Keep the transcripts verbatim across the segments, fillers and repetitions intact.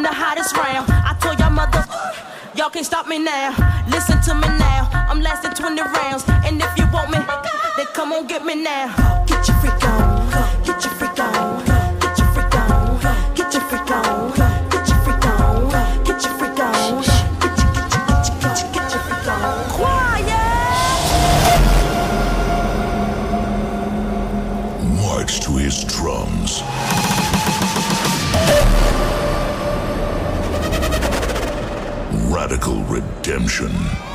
the hottest round. I told y'all mother, y'all can't stop me now. Listen to me now, I'm lasting twenty rounds. And if you want me, then come on get me now. Get your freak on, get your freak on, get your freak on, get your freak on, get your freak on, get your freak on, get your, get your, get your, get your, get your freak on. Quiet! March to his drums. Radical redemption.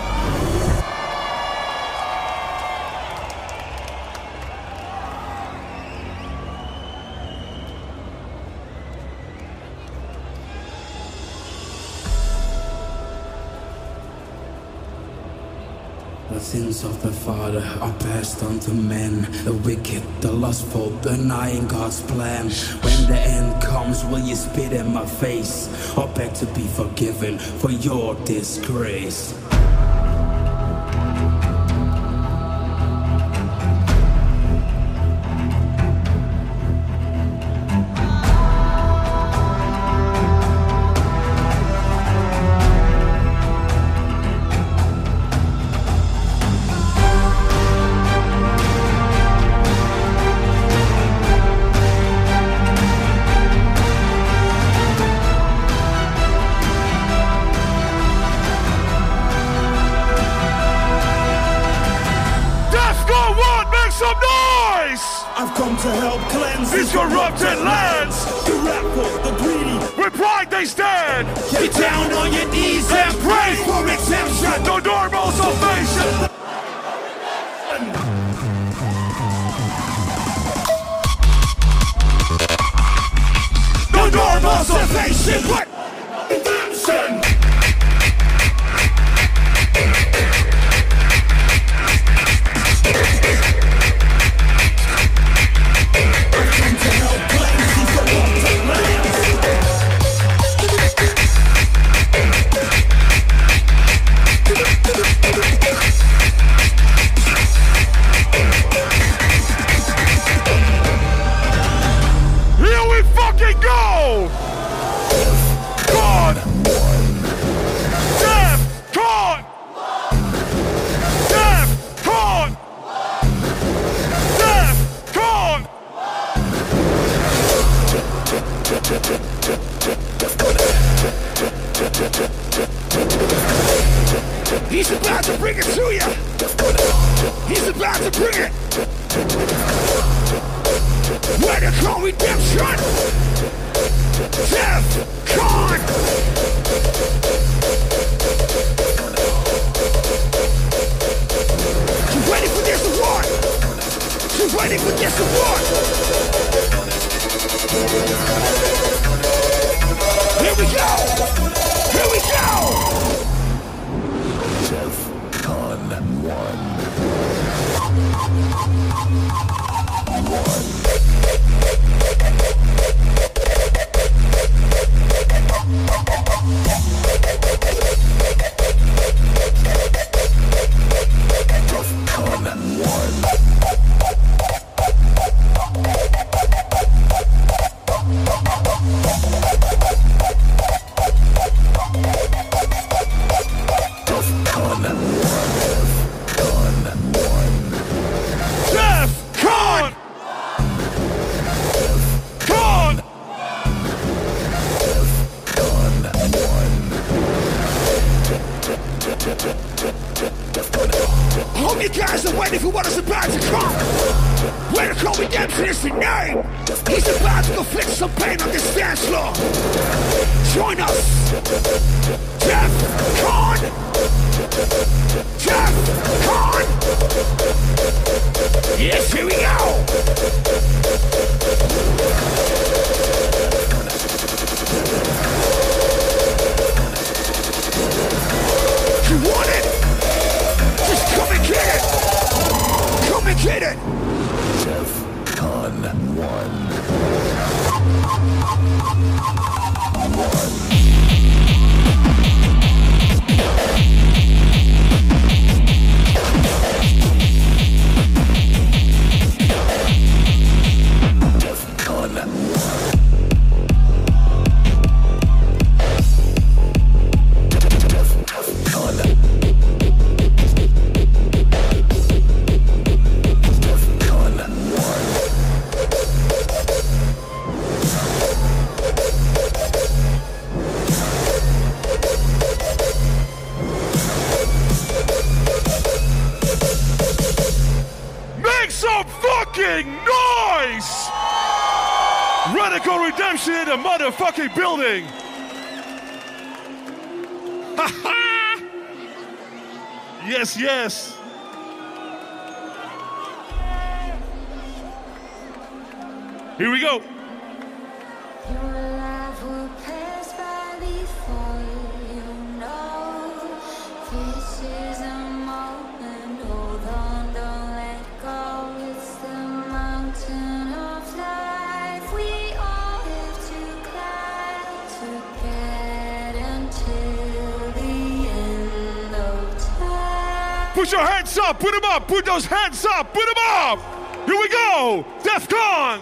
The sins of the father are passed on to men. The wicked, the lustful, denying God's plan. When the end comes, will you spit in my face or beg to be forgiven for your disgrace? I've come to help cleanse these corrupted lands. The wrathful, the greedy, with pride they stand. Get down on your knees and pray for exemption. No normal salvation. No normal salvation, but redemption. He's about to bring it to you. He's about to bring it. Radical redemption. Death Con. You ready for this award? You ready for this award? Here we go. Here we go. DEFCON one. One. Radical Redemption in the motherfucking building. Ha ha! Yes, yes. Here we go. Put your hands up, put them up, put those hands up, put them up. Here we go, Defcon.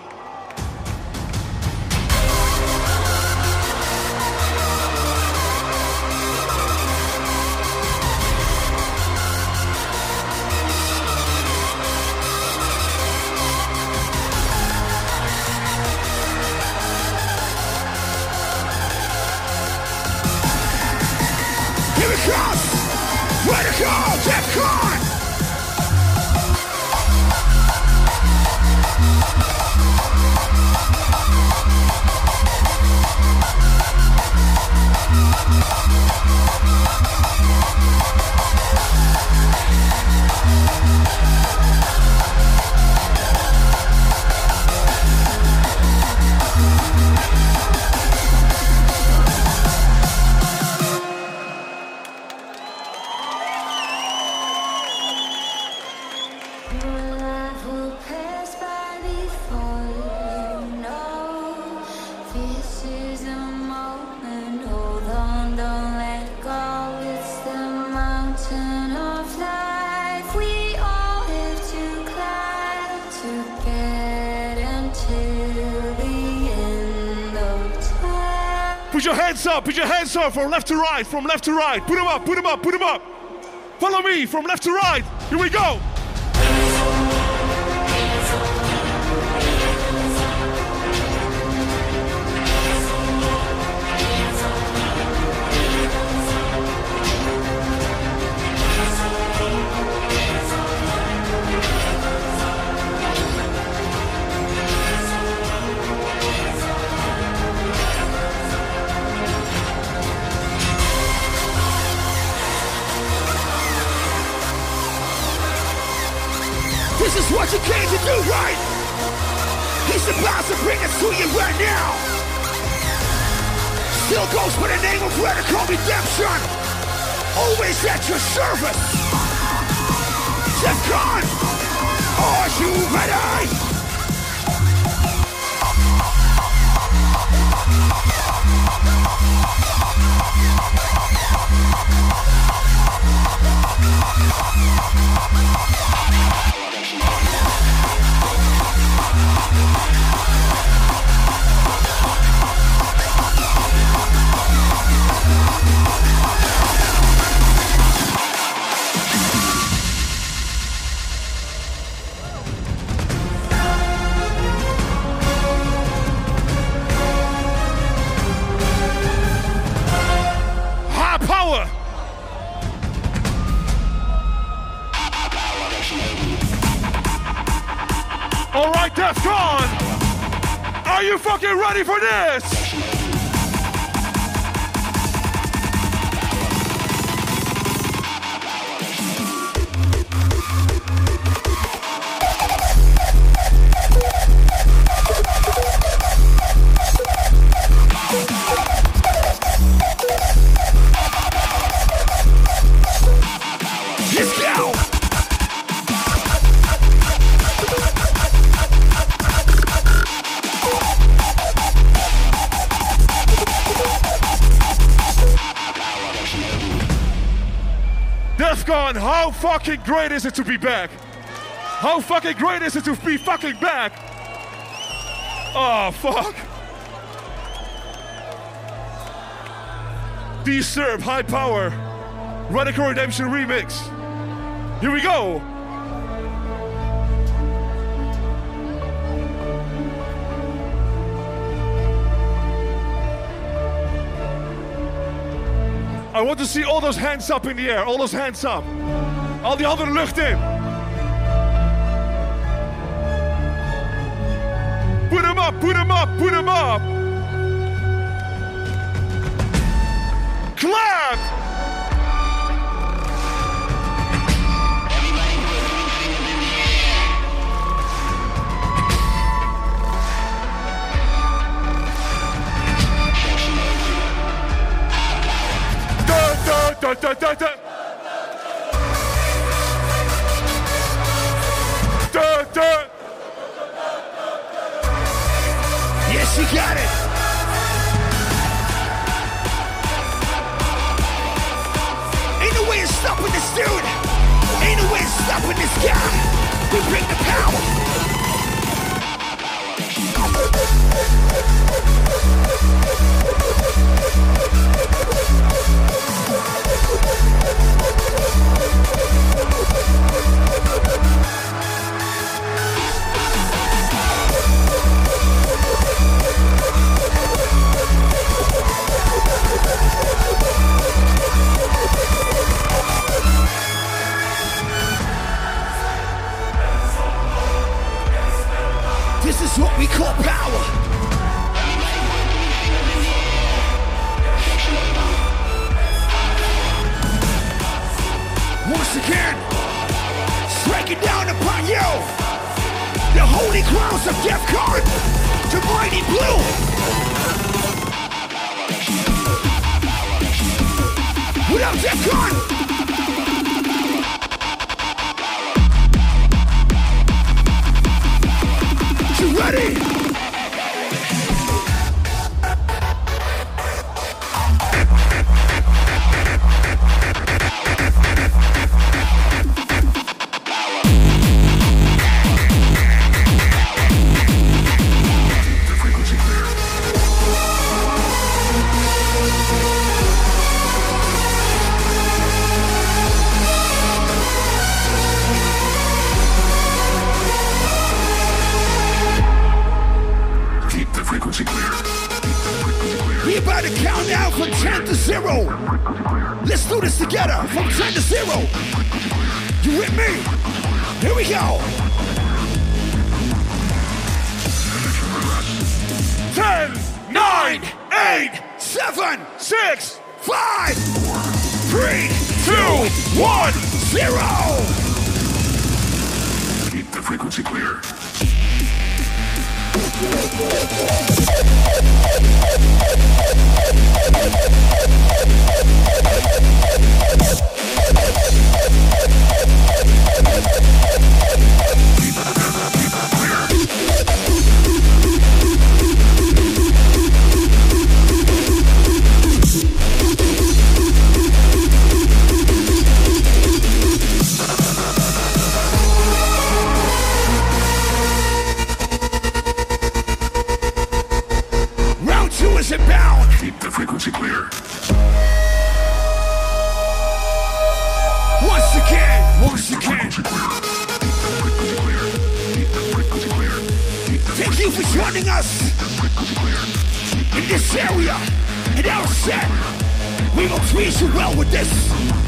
Here it comes! Radical Defcon! Put your hands up, put your hands up from left to right, from left to right. Put them up, put them up, put them up. Follow me from left to right. Here we go. This is what you came to do, right? He's about to bring it to you right now. Still goes by the name of Radical Redemption. Always at your service. Defcon, are you ready? Power! All right, Defcon! Are you fucking ready for this? Let's go! Defcon, how fucking great is it to be back? How fucking great is it to be fucking back? Oh, fuck. D-Serb, High Power, Radical Redemption Remix. Here we go. I want to see all those hands up in the air, all those hands up. Al die handen de lucht in. Put them up, put 'em up, put 'em up. Clap. Da, da, da, da, da, da. Da, da. Yes, you got it. Ain't no way of stopping this dude. Ain't no way of stopping this guy. We bring the power. This is what we call power. Once again, striking down upon you. The holy grounds of Defcon, the mighty blue. What up, Defcon? You ready? We about to count down from ten to zero. Let's do this together from ten to zero. You with me? Here we go. Ten, nine, eight, Seven, six, five, three, two, one. zero. Keep the frequency clear. Round two is inbound. Keep the frequency clear. Once again, once Keep the again. frequency clear. Keep the frequency clear. Keep the frequency clear. Keep the Thank you for joining us frequency clear. in this area. In our set, we will treat you well with this.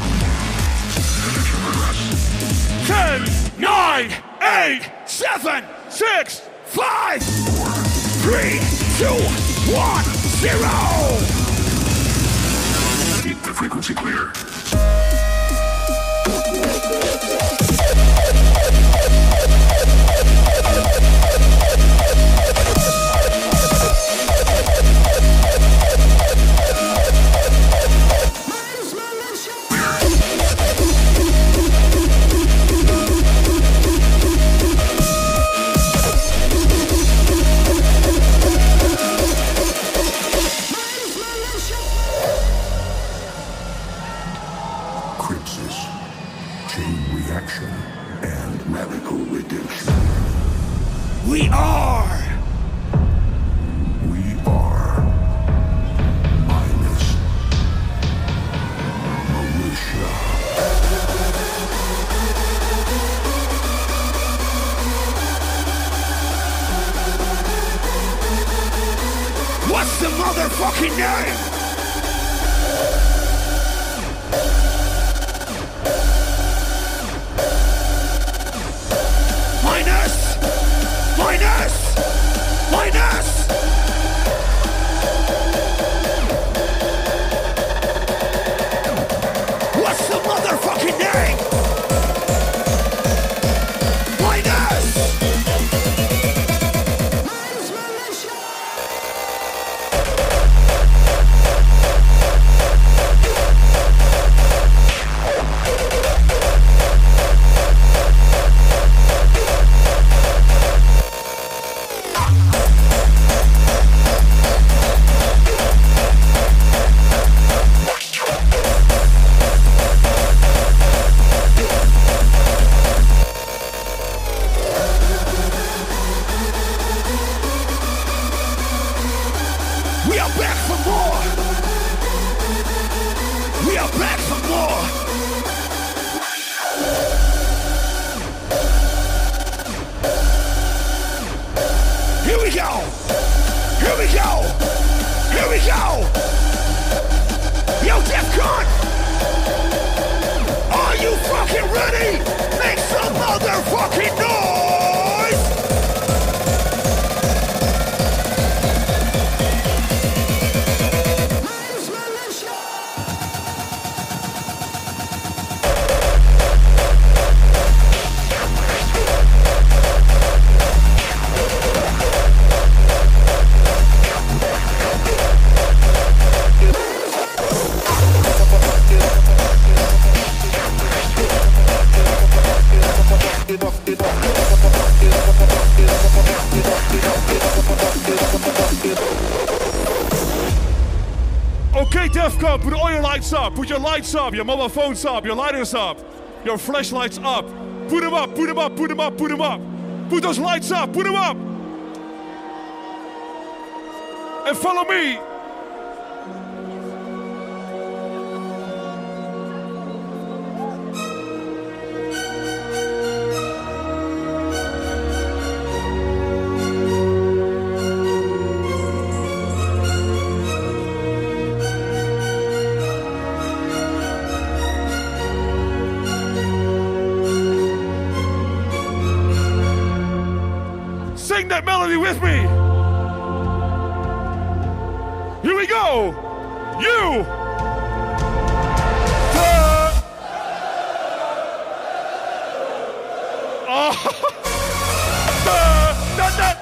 Ten, nine, eight, Seven, six, five, three, two, one, zero. Keep the frequency clear. Crypsis, chain reaction, and radical redemption. We are. We are minus militia. What's the motherfucking name? Minus! Minus! Okay, Defcon, put all your lights up. Put your lights up, your mobile phones up, your lighters up, your flashlights up. Put them up, put them up, put them up, put them up. Put those lights up, put them up. And follow me. Sing that melody with me. Here we go. You. The. Oh. The. Da, da.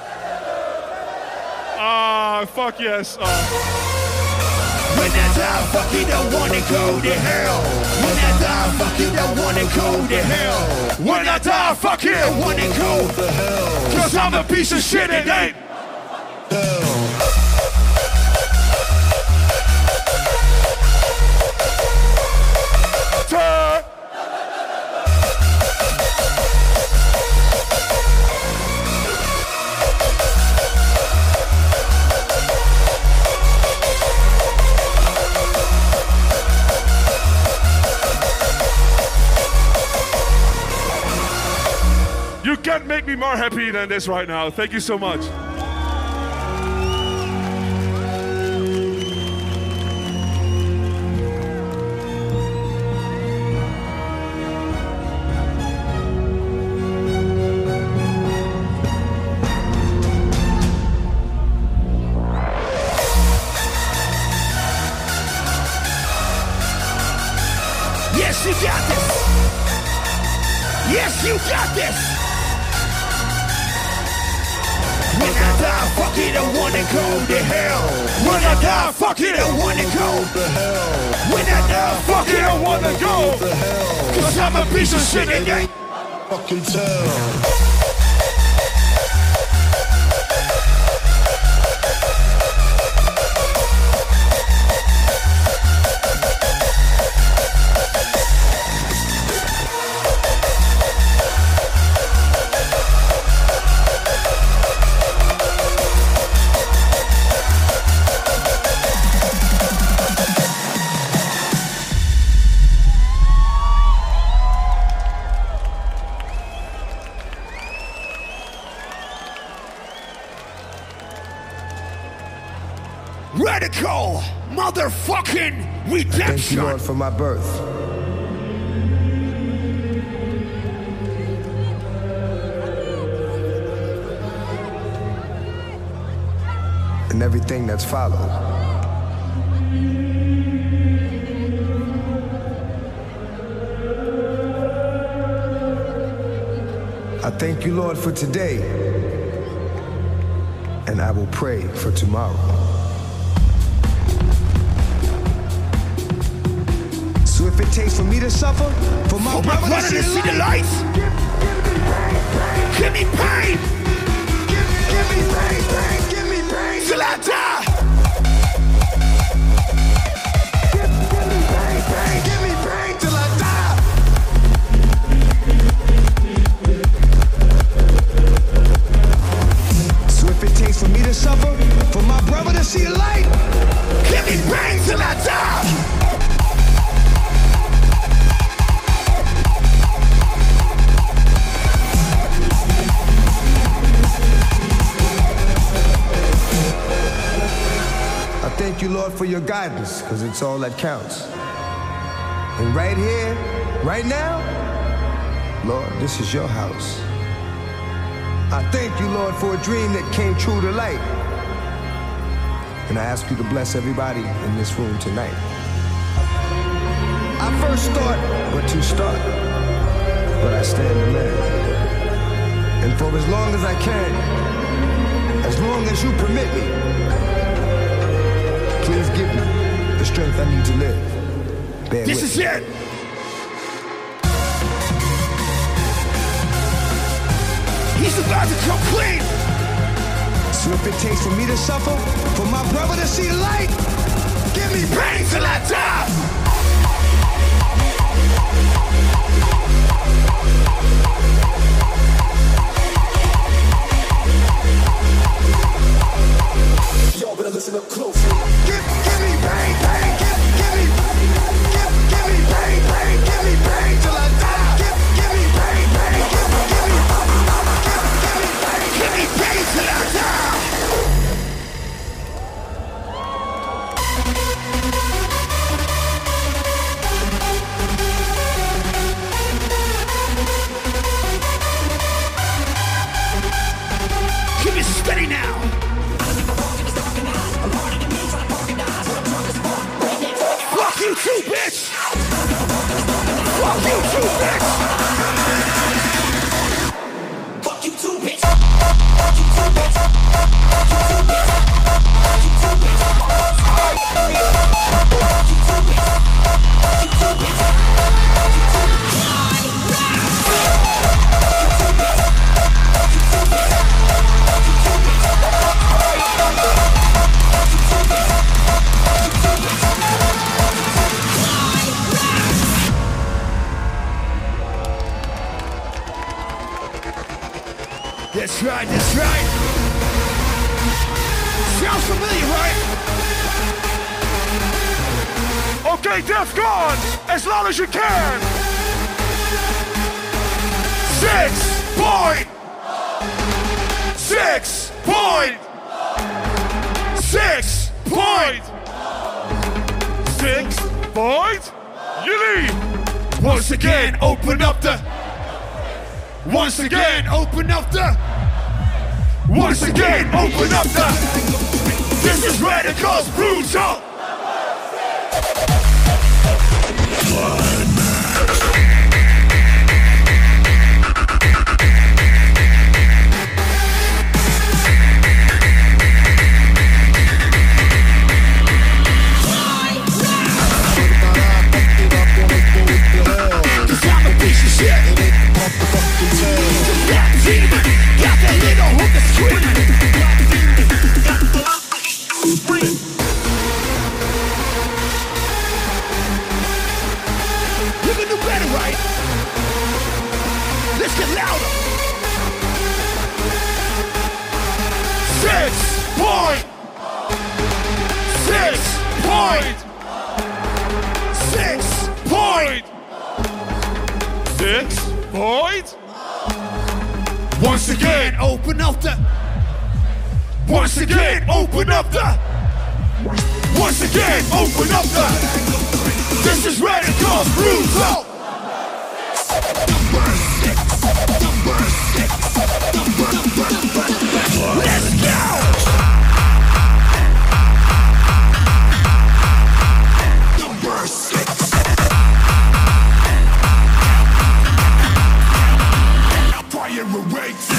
Ah, fuck yes. Oh. When I die, fuck you don't wanna go to hell. When I die, fuck you don't wanna go to hell. When I die, fuck you don't wanna go to hell. Cause I'm a piece of shit and ain't hell. Turn. You can't make me more happy than this right now. Thank you so much. Yes, you got this. Yes, you got this. When I die, fuck it, I wanna go to hell. When I die, fuck it, I wanna go to hell. When I die, fuck it, I wanna go to hell. Cause I'm a piece of shit and ain't fucking tell. Radical motherfucking redemption. Thank you, Lord, for my birth. And everything that's followed. I thank you, Lord, for today. And I will pray for tomorrow. So if it takes for me to suffer, for my, for brother, my brother to see the lights, give me pain, give, give me pain, pain, give me pain, till I die. Give, give me pain, pain, give me pain, till I die. So if it takes for me to suffer, for my brother to see the light, give me pain till I die. Thank you, Lord, for your guidance, because it's all that counts. And right here, right now, Lord, this is your house. I thank you, Lord, for a dream that came true to light. And I ask you to bless everybody in this room tonight. I first thought where to start, but I stand to learn. And for as long as I can, as long as you permit me, please give me the strength I need to live. Bear this with is me. it. He's about to come clean. So if it takes for me to suffer, for my brother to see the light, give give me pain till I die. Y'all better listen up closely. Give, give me pain, pain, give, give me, give, give me pain, pain, give me pain till I die. Give, give me pain, pain, give, give me, give, give me pain, give me pain till I die. Give me steady now. Fuck you too, bitch! Fuck you too, bitch! Fuck you too, bitch. Fuck you too, bitch. Fuck you too, bitch. Fuck you too, bitch. Fuck you too, bitch. Fuck you too, bitch. Fuck you too, bitch. Fuck you too, bitch. That's right, that's right. Sounds familiar, right? Okay, Defcon, as loud as you can. Six point. Six point. Six point. Six point. You lead. Once again, open up the. Once again, open up the. Once again, open up the. This is Radicals Brutal. Cause I'm a piece of shit. That demon got that little hooker screaming. You can do better, right? Let's get louder. Six point. Six point. Six point. Six point. Once again, open up the. Once again, open up the. Once again, open up the. This is Radicals Brutal. Number six. Number six. Number, number, number, number. Let's go. Number six. Fire awaits.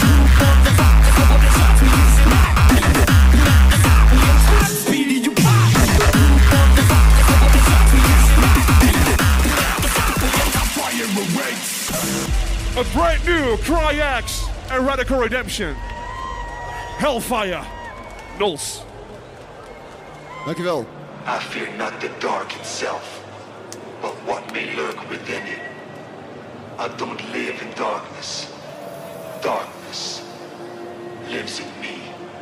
A brand new Cryax and Radical Redemption. Hellfire. Nulls. Dankjewel. I fear not the dark itself, but what may lurk within it. I don't live in darkness. Darkness lives in me.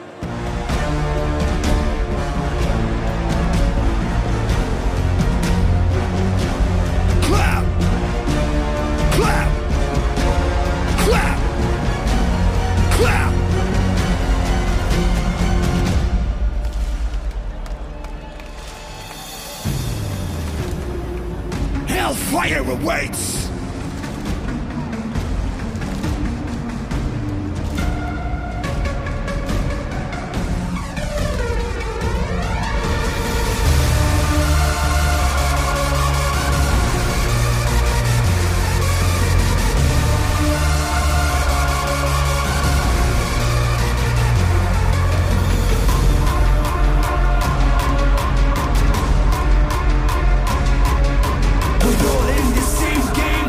Clap! Clap! Clap! Clap! Hellfire awaits! We're all in the same game.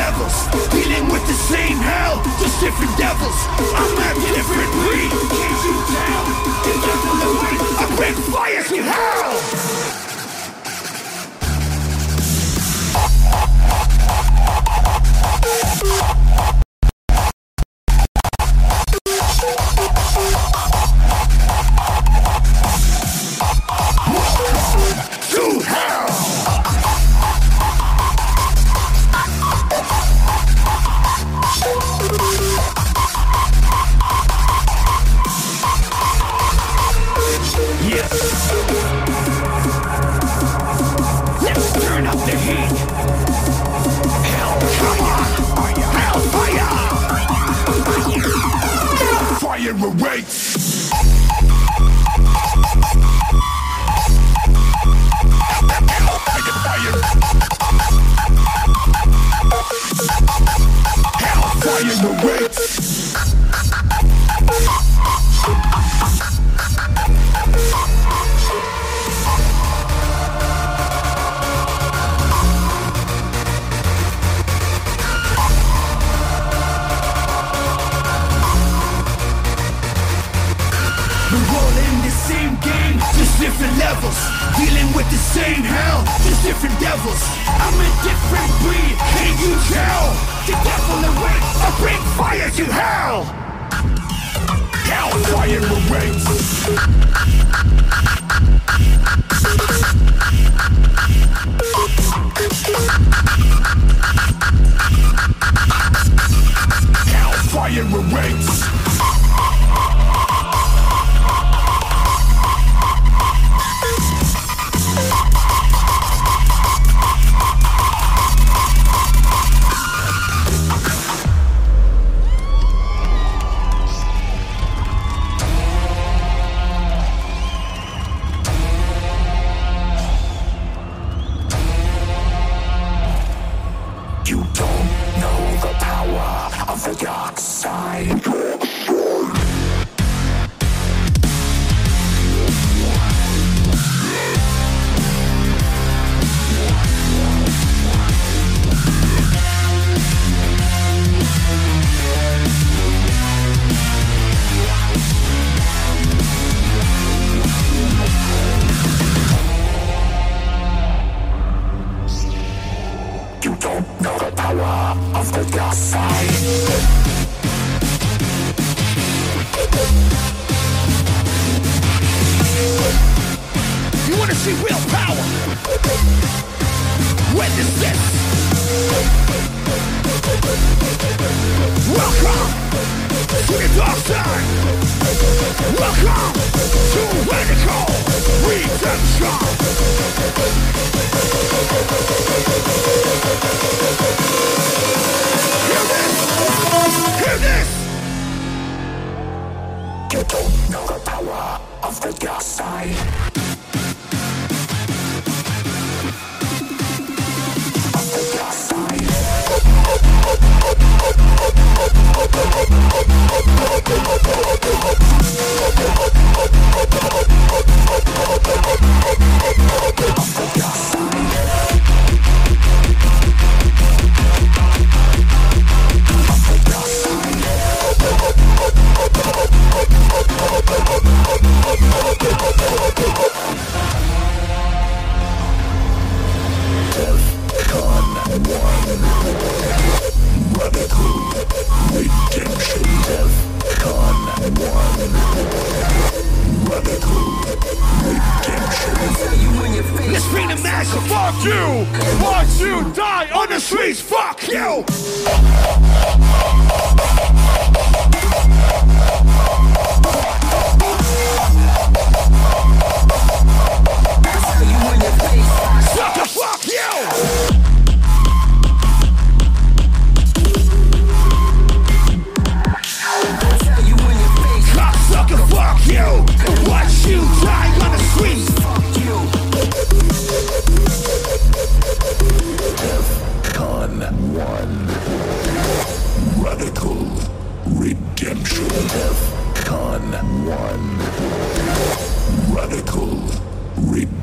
levels, dealing with the same hell, just different devils. I'm a different breed, can't you tell? The devil awaits, I bring fire to hell.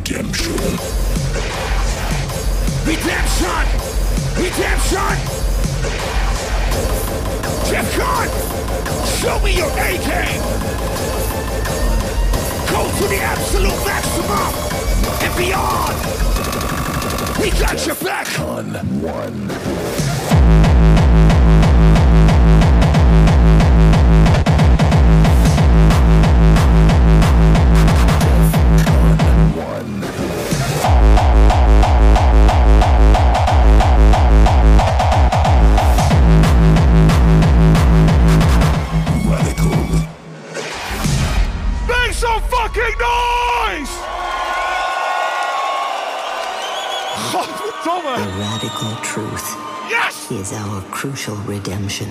Redemption! Redemption! Defcon, show me your A game. Go to the absolute maximum and beyond. We got your back. On one. Fucking noise! The radical truth yes! is our crucial redemption.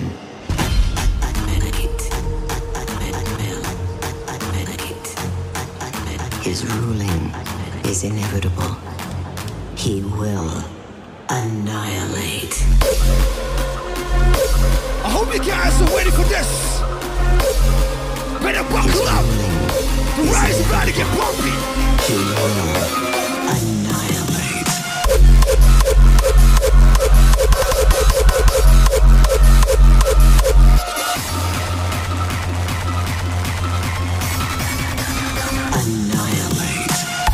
His ruling is inevitable. He will annihilate. I hope you guys are ready for this. Better buckle up. The ride's about to get bumpy. He will annihilate. Annihilate.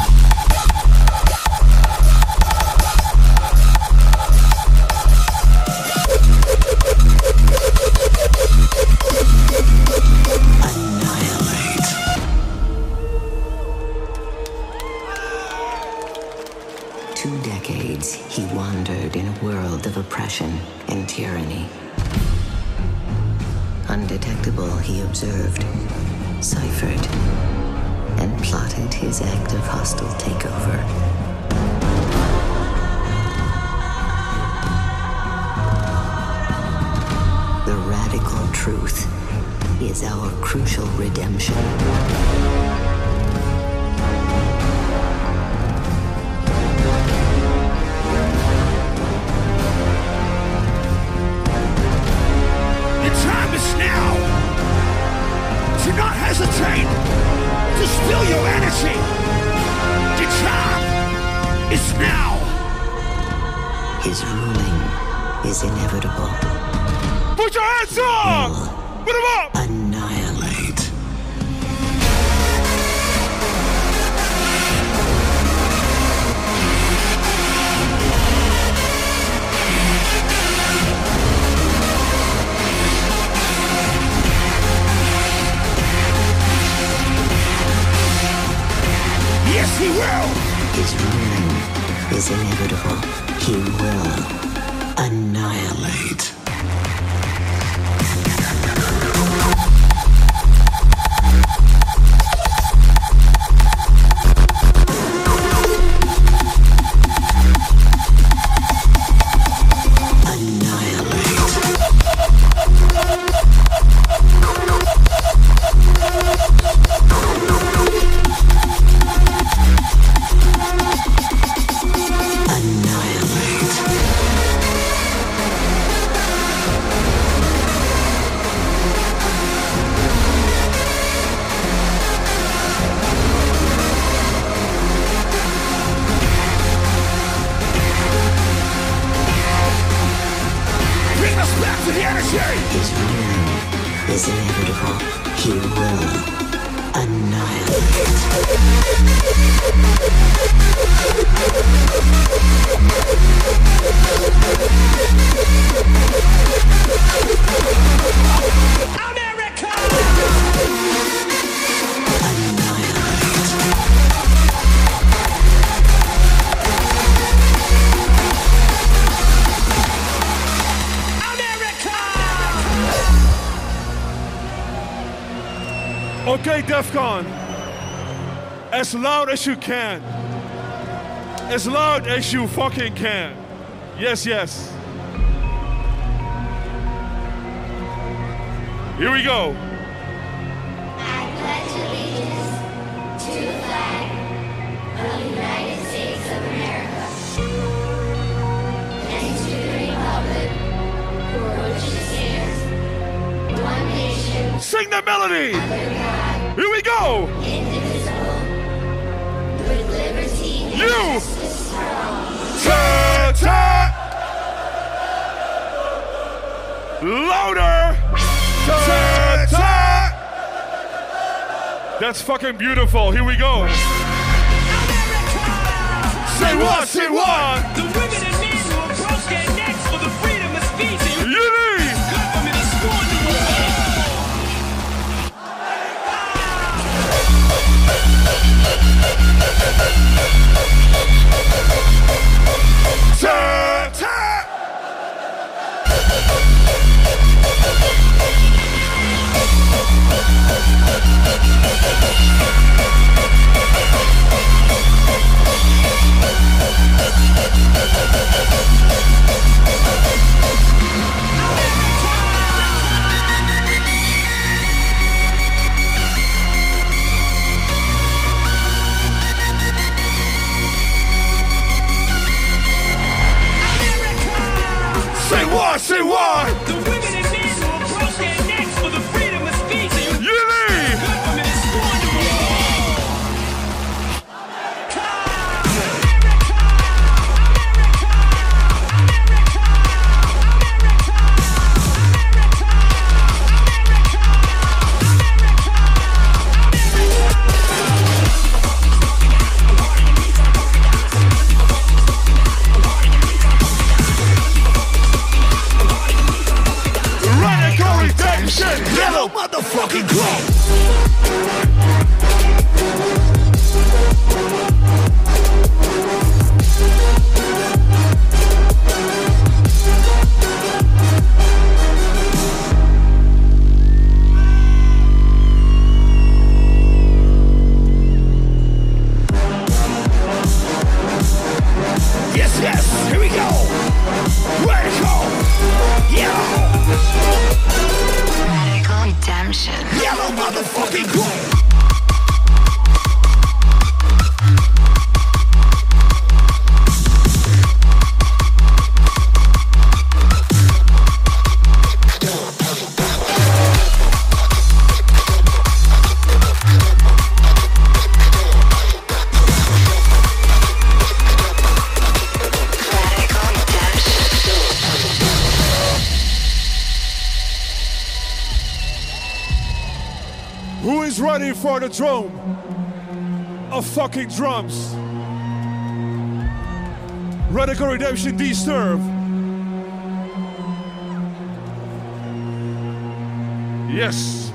Two decades, he wandered in a world of oppression and tyranny. Undetectable, he observed, ciphered, and plotted his act of hostile takeover. The radical truth is our crucial redemption. Hesitate to spill your energy. The time is now. His ruling is inevitable. Put your hands up! Put them up! Annihilate. Yes, he will! His ruling is inevitable. He will annihilate. His ruling is inevitable. He will annihilate. America! Okay, Defcon. As loud as you can. As loud as you fucking can. Yes, yes. Here we go. I pledge allegiance to the flag of the United States of America and to the republic for which it stands, one nation, Sing the melody. under God, Here we go. indivisible, with liberty and You. justice for all. Ta-ta. Louder! That's fucking beautiful. Here we go. Say what? Say what? The women and men who approach their necks for the freedom of speech. Yiddy! Government is sworn to obey. Ta ta. Say what? Say what? The women and men who approach their necks for the freedom of speech. Yiddy! Government is sworn to obey. Radical redemption. Yellow motherfucking glow. Yes, yes, here we go. Radical. Yeah. Radical redemption. Yellow motherfucking glow. Radical redemption. Who is ready for the drum of fucking drums? Radical Redemption Disturb. Yes.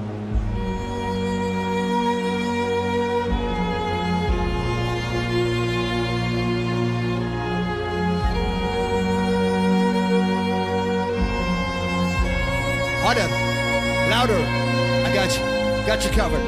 Harder. Louder. I got you. Got you covered.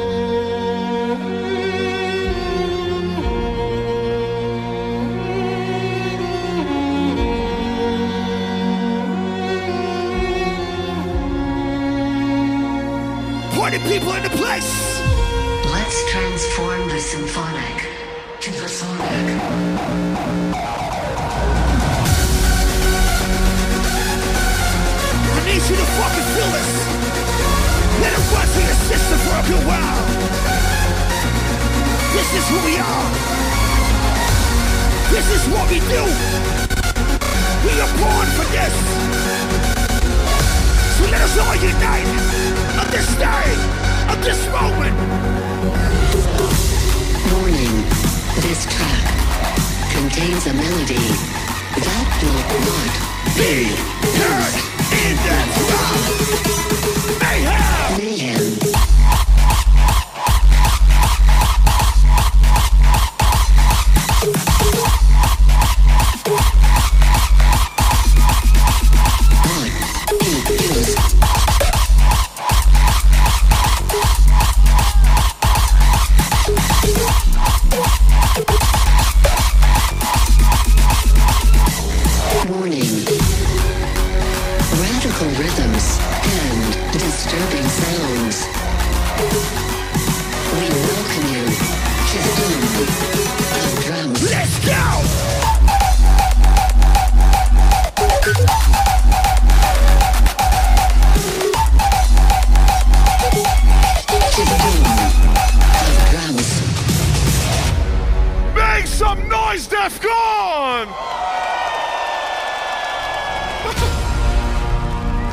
Party people in the place. Let's transform the symphonic to the sonic. I need you to fucking feel this. Let it run through your system for a good while. This is who we are. This is what we do. We are born for this. So let us all unite on this day, on this moment. Warning. This track contains a melody that will not Be heard in that drum. Mayhem. mayhem. Warning. Radical rhythms and disturbing sounds. We welcome you to the home of drums. Let's go. To the home of drums. Make some noise, Defcon!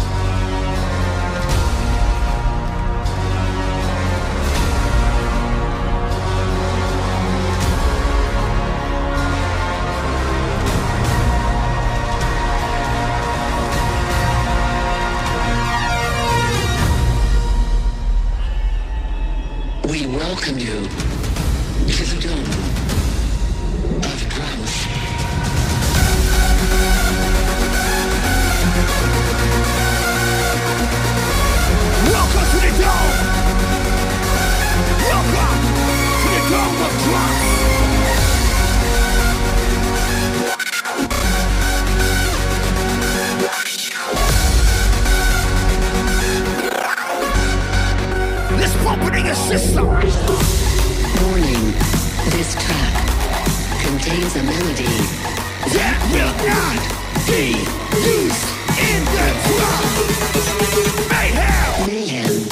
plays a melody that will not be used in the drum. Mayhem! Mayhem.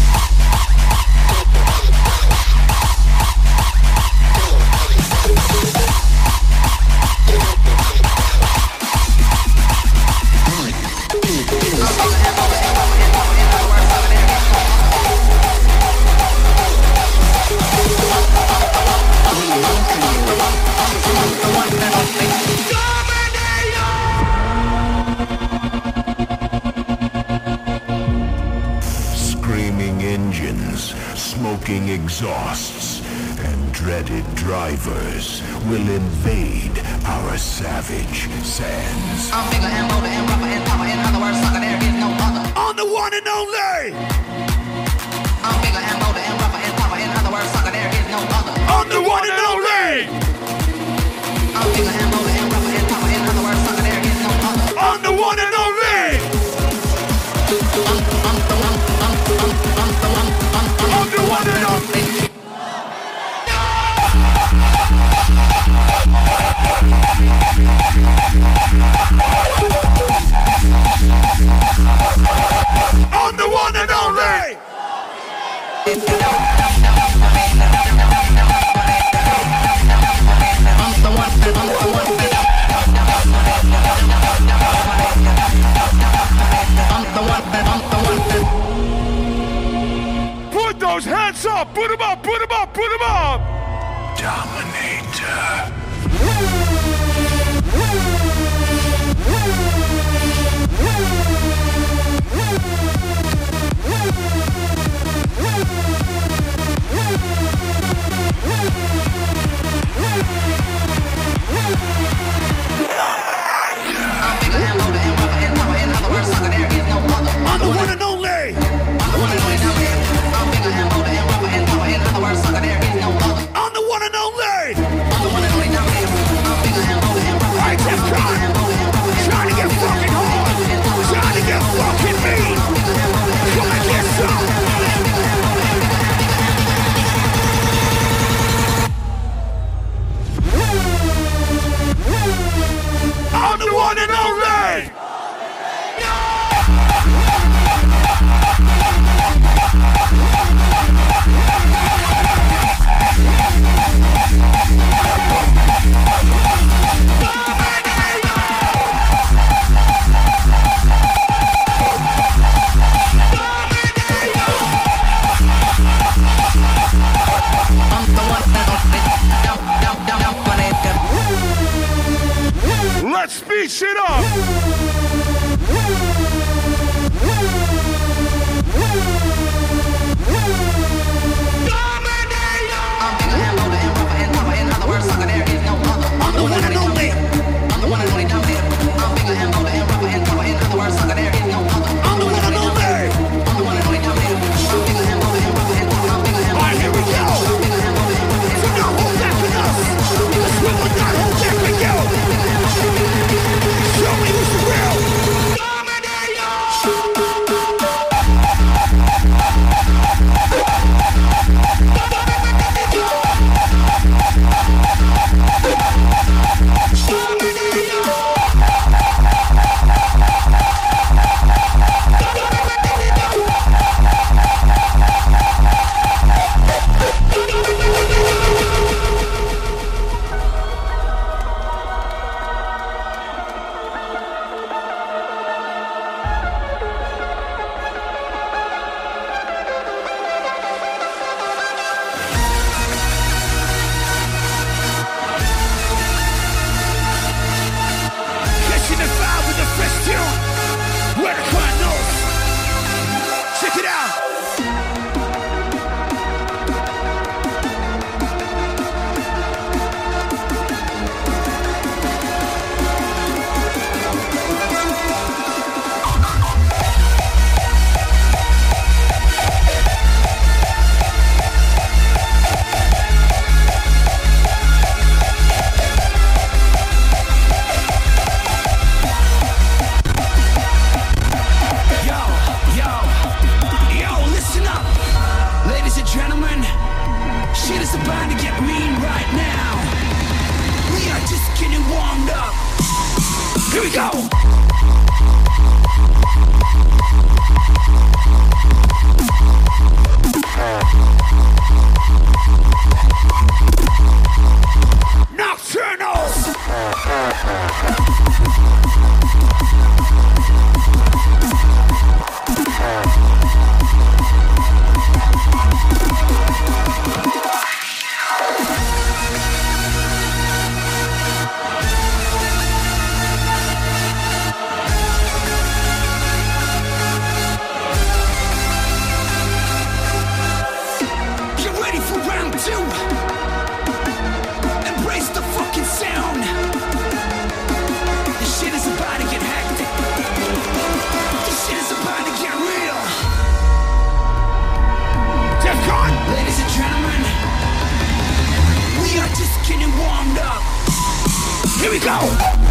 Smoking exhausts and dreaded drivers will invade our savage sands. I'm bigger and bolder and rougher and tougher. In other words, sucker, there is no other. On the one and only. I'm bigger and bolder and rougher and tougher. In other words, sucker, there is no other. On the one and only. I'm bigger and bolder and rougher and tougher. In other words, sucker, there is no other. On the one and only. I'm, I'm the one. I'm, I'm, I'm the one. I'm, I'm, I'm the one and only. I'm the one and only. I'm the one. I'm the one. I'm the one. I'm the one. Put those hands up! Put them up! Put them up! Put them up! Dominator. I'm bigger and bolder and rougher and tougher. In other words, sucker, there is no other. I'm the one and only. I'm the one and only dominator. I'm bigger and bolder and rougher and tougher. In other words, sucker, there is no other. I'm the one and only. I'm the one and only dominator. I'm bigger and bolder and rougher. I just got trying to get fucking hard. Trying to get fucking mean. Come and get some. I'm the one and only. Let's speed shit up! I'm bigger and bolder and rougher and tougher. In other words, sucker, there is no other. I'm the one and only. I'm the one and only dominator. I'm bigger and bolder and rougher and tougher. In other words, sucker, there is no other. I'm the one and only. I'm the one and only dominator. I'm bigger and bolder and rougher and tougher. I'm bigger and All right, here we go. I'm bigger and bolder and rougher and So now hold back with us. We will not hold back with you. Show me who's the real. tougher. Here we go. Nocturnals. Here we go!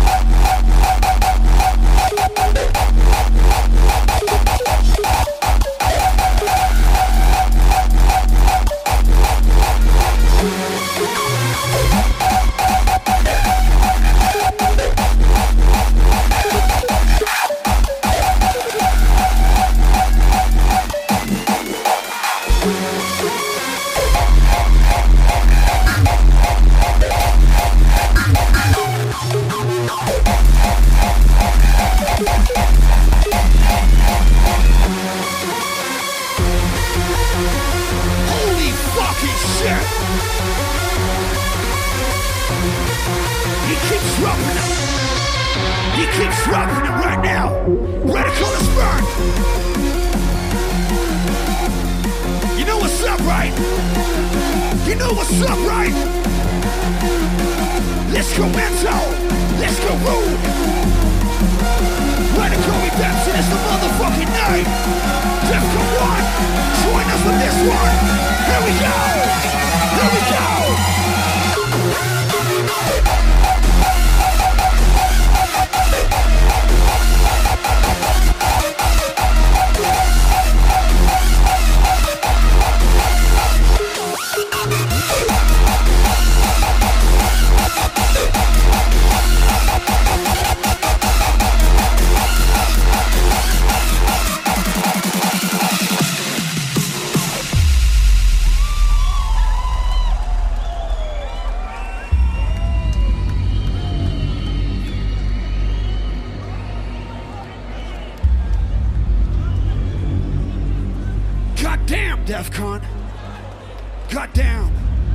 DEFCON. Goddamn.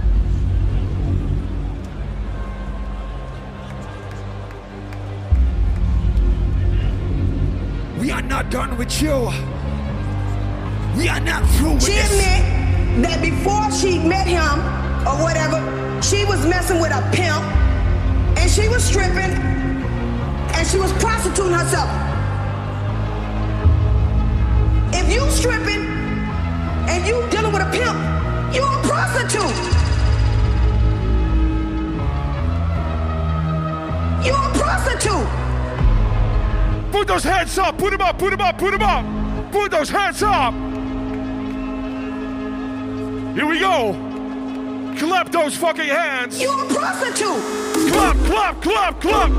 We are not done with you. We are not through with she this. She admit that before she met him or whatever, she was messing with a pimp and she was stripping and she was prostituting herself. If you stripping and you dealing with a pimp, you a prostitute. You a prostitute. Put those hands up, put them up, put them up, put them up. Put those hands up. Here we go. Clap those fucking hands. You a prostitute. Clap, clap, clap, clap.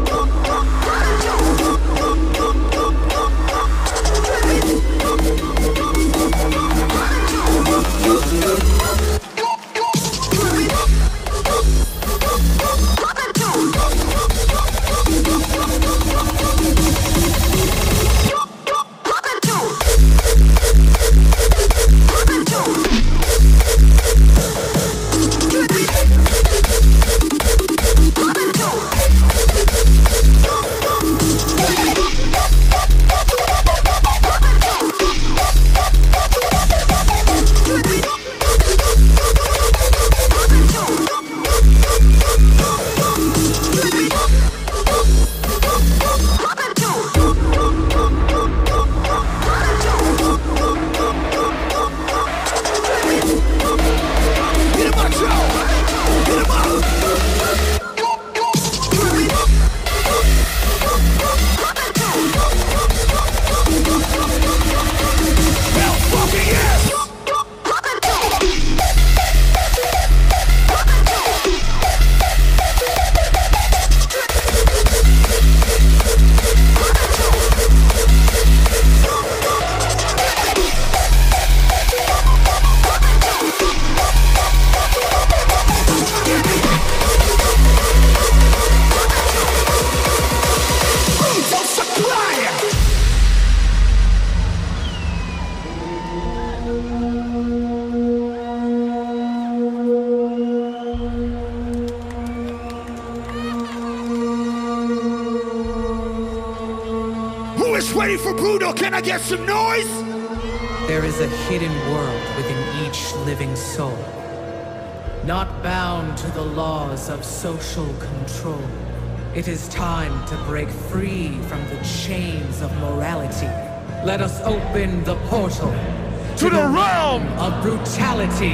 is ready for Brutal? Can I get some noise? There is a hidden world within each living soul, not bound to the laws of social control. It is time to break free from the chains of morality. Let us open the portal to, to the, the realm of brutality.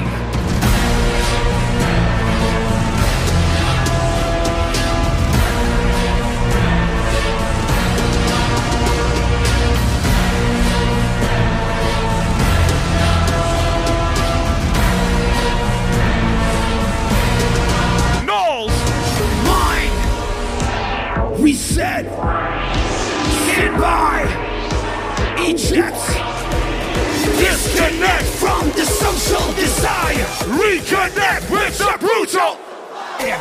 Reset. Stand by. Eject. Disconnect from the social desire. Reconnect with the brutal. Yeah.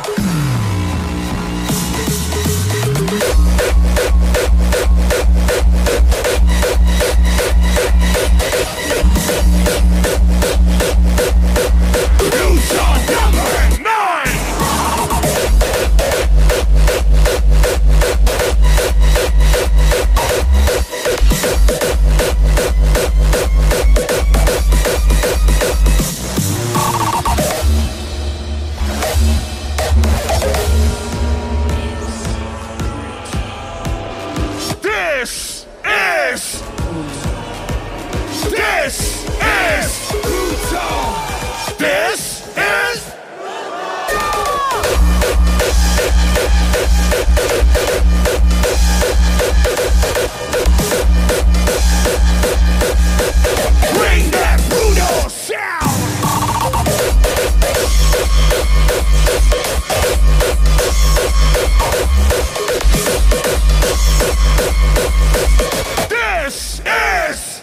Brutal number nine. This is This is Brutal. This is Bring that brutal sound. This is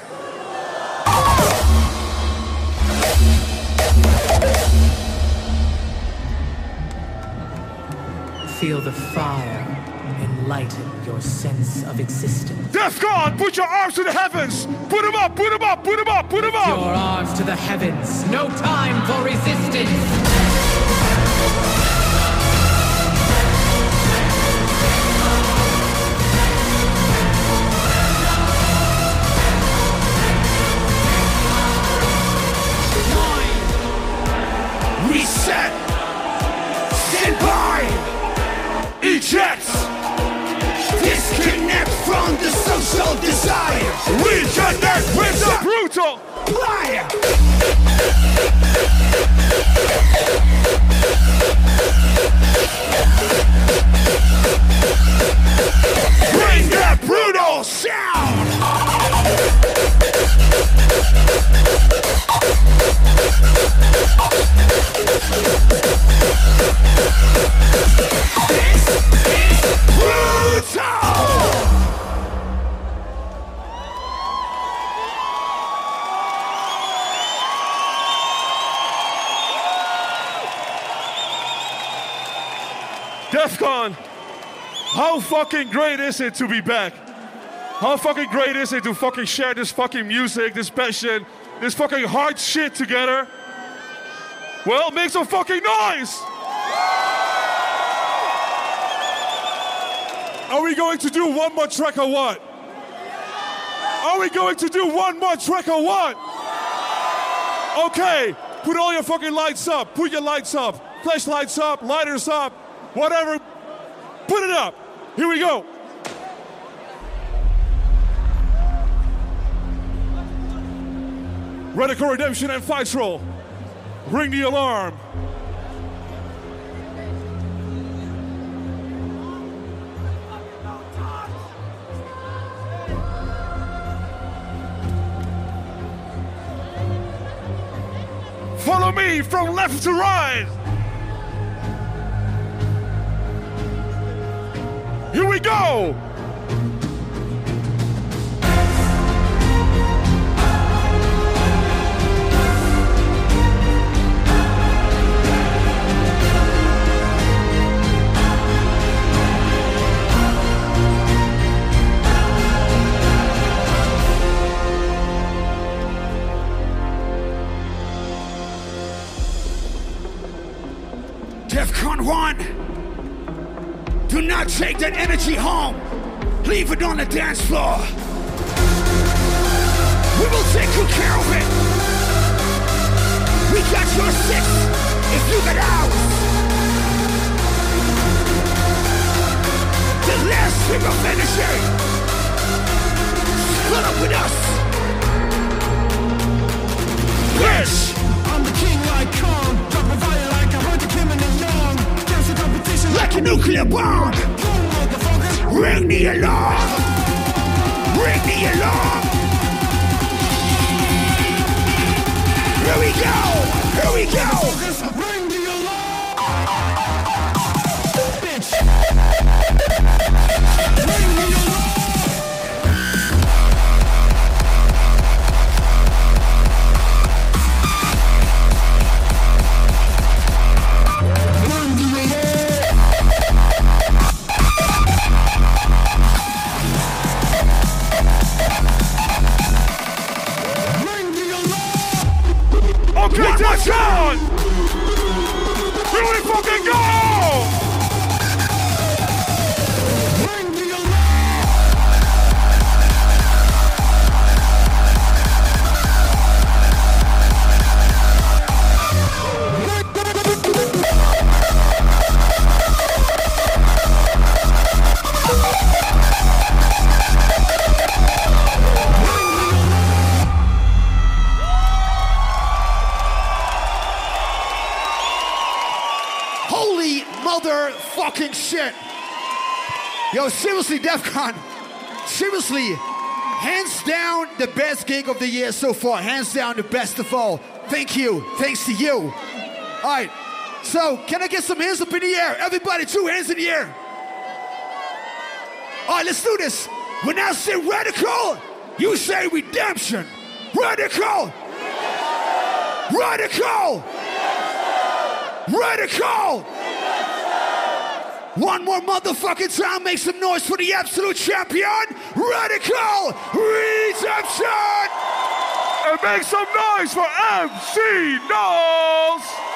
Feel the fire enlighten your sense of existence. Defcon, put your arms to the heavens. Put them up, put them up, put them up, put them up. Your arms to the heavens. No time for resistance. Reset. Stand by. Eject. Disconnect from the social desire. Reconnect with the brutal. Liar. Bring that brutal sound. This is brutal. Defcon, how fucking great is it to be back? How fucking great is it to fucking share this fucking music, this passion, this fucking hard shit together? Well, make some fucking noise! Are we going to do one more track or what? Are we going to do one more track or what? Okay, put all your fucking lights up. Put your lights up. Flashlights up, lighters up, whatever. Put it up. Here we go. Radical Redemption and Fight Roll. Ring the alarm. Follow me from left to right. Here we go. Defcon one. Do not take that energy home. Leave it on the dance floor. We will take good care of it. We got your six if you got ours. The last king of energy. Split up with us. Bitch! I'm the king like Kong. Drop a fire like I heard the Kim and the Young. Dance the competition like a nuclear bomb. Ring the alarm. Ring the alarm. Here we go. Here we go. Ring the alarm. Bitch. Ring the alarm. Okay, that's on! Here we fucking go! Ring the Motherfucking shit. Yo, seriously, DEFCON. Seriously, hands down the best gig of the year so far. Hands down the best of all. Thank you. Thanks to you. All right. So, can I get some hands up in the air? Everybody, two hands in the air. All right, let's do this. When I say radical, you say redemption. Radical. Radical. Radical. One more motherfucking time, make some noise for the absolute champion, Radical Redemption! And make some noise for M C Knowles!